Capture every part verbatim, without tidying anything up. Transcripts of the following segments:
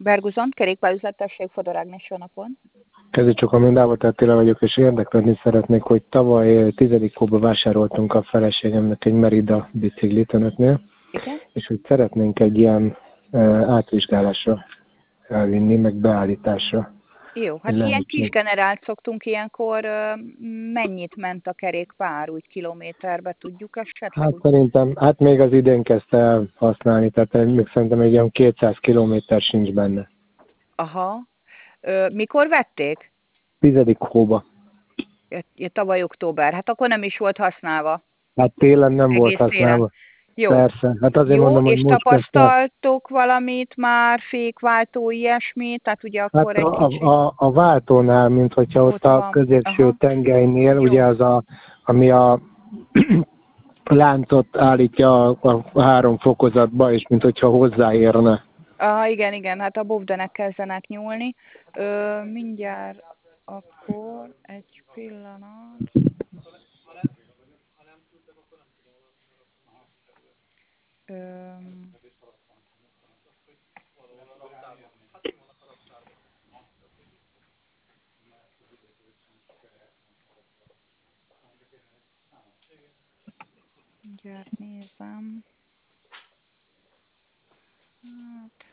Berguzon, kerékpárüzlet, tessék, Fodor Ágnes, jó napon. Kezdjük, a Dávot Attila vagyok, és érdeklődni szeretnék, hogy tavaly tizedik hóban vásároltunk a feleségemnek egy Merida biciklit önöknél, Igen? és hogy szeretnénk egy ilyen e, átvizsgálásra elvinni, meg beállításra. Jó, hát Lehet, ilyen hogy- kisgenerált szoktunk ilyenkor, ö, mennyit ment a kerékpár, úgy kilométerbe tudjuk esetleg? Hát Úgy? szerintem, hát még az idén kezdte el használni, tehát még szerintem egy ilyen kétszáz kilométer sincs benne. Aha. Ö, mikor vették? Tizedik hóba. Ja, tavaly október, hát akkor nem is volt használva. Hát télen nem volt Egész télen. használva. Jó. Persze, hát azért Jó, mondom, hogy és most kezdte el. tapasztaltok valamit már, fékváltó, ilyesmi? Tehát ugye akkor Hát egy a, kicsit... a, a váltónál, mint hogyha ott, Ott a van. középső Aha. tengelynél, Jó. ugye az a, ami a láncot állítja a, a három fokozatba, és mint hogyha hozzáérne. Ah, igen, igen, hát a bovdenek kezdenek nyúlni. Ö, mindjárt akkor egy pillanat. Ö, mindjárt nézem. Hát...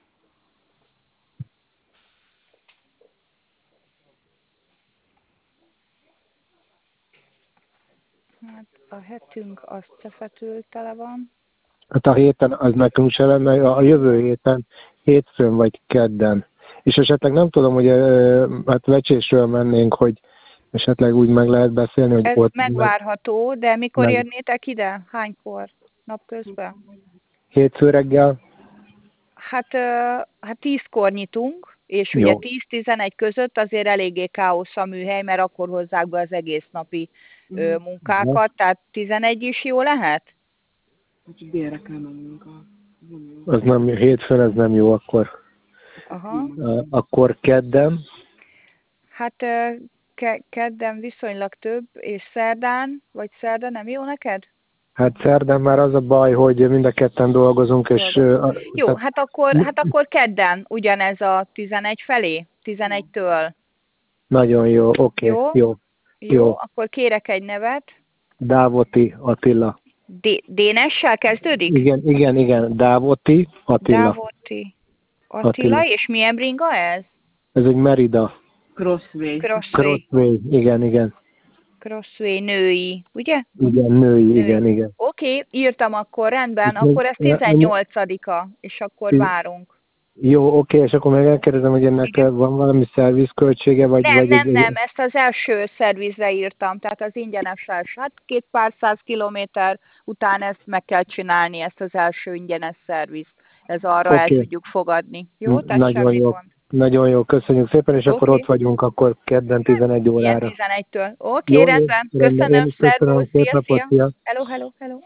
Hát a hetünk az cefetül tele van. Hát a héten az nekünk se lenne, a a jövő héten, hétfőn vagy kedden. És esetleg nem tudom, hogy ö, hát vecsésről mennénk, hogy esetleg úgy meg lehet beszélni, hogy Ez ott megvárható, de mikor meg, érnétek ide? Hánykor? Napközben? hétfő reggel. Hát, ö, hát tízkor nyitunk, és ugye Jó. tíz-tizenegy között azért eléggé káosz a műhely, mert akkor hozzák be az egész napi ö, munkákat, tehát tizenegy is jó lehet? Úgyhogy délre kell mennünk a... Az nem, hétfőn ez nem jó, akkor, Aha. uh, akkor kedden. Hát ö, ke- kedden viszonylag több, és szerdán, vagy szerdán nem jó neked? Hát szerdán már az a baj, hogy mind a ketten dolgozunk, és... Dolgozunk. Uh, Jó, hát akkor, hát akkor kedden ugyanez a tizenegy felé, tizenegytől. Nagyon jó, oké, okay, Jó? jó. Jó, Jó. akkor kérek egy nevet. Dávoti Attila. D- Dénessel kezdődik? Igen, igen, igen, Dávoti Attila. Dávoti Attila. Attila. És milyen bringa ez? Ez egy Merida. Crossway. Crossway. Crossway, igen, igen. Crossway női, ugye? Igen, női, Női. igen, igen. Oké, okay, írtam akkor, rendben, És akkor ez még- tizennyolcadika, és akkor Tiz- várunk. Jó, oké, és akkor meg elkérdezem, hogy ennek Igen. van valami szervizköltsége, vagy... Nem, vagy nem, egy- nem, ezt az első szervizre írtam, tehát az ingyenes első. Hát két pár száz kilométer után ezt meg kell csinálni, ezt az első ingyenes szervizt. Ez arra el Oké. tudjuk fogadni. Jó? Tehát Nagyon semmi jó. gond. Nagyon jó, köszönjük szépen, és akkor Oké. ott vagyunk akkor kedden tizenegy Ilyen órára. tizenegytől. Oké, Jó, jó, rendben. rendben. Én Köszönöm, is köszönöm, szervusz, szép szia, napot, szia. szia. Hello, hello, hello.